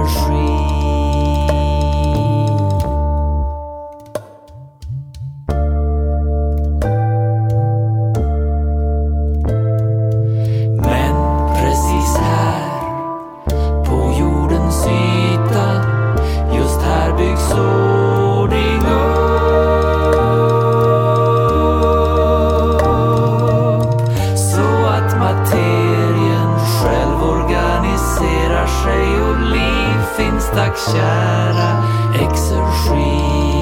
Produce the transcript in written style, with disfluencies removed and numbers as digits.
energi. Men precis här på jordens yta, just här byggs ordning upp, så att materien själv organiserar sig och liv finns, tack kära exergi.